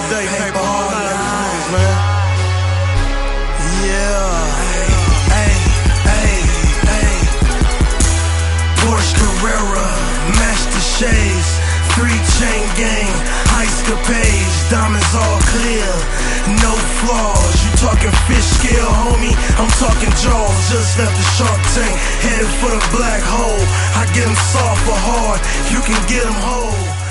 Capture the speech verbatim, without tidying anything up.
day, paper all night, niggas, man. Yeah. Hey, hey, hey. Porsche Carrera, Master Shades, three chain gang, Icecapades, diamonds all clear, no flaws. You talking fish scale, homie? I'm talking jaws. Just left the Shark Tank, headed for the black hole. I get them soft or hard, you can get them whole.